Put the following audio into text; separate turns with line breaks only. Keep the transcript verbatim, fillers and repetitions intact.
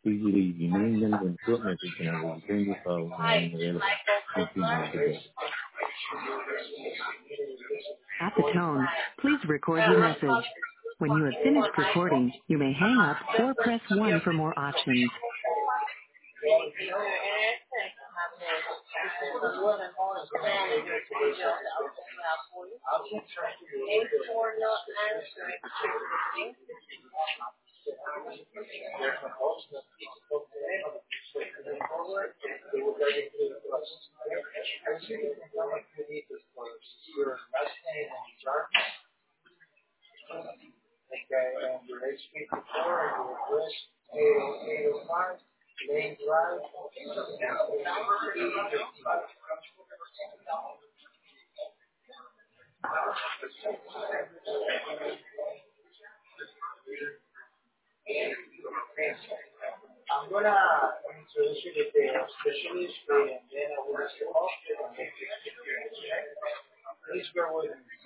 Please leave your name, number, and short message, and I will return your call when I am available. Thank you and have a good day.
At the tone, please record your message. When you have finished recording, you may hang up or press one for more options.
I'm gonna introduce you to the specialist and then I will ask you. Please bear with me.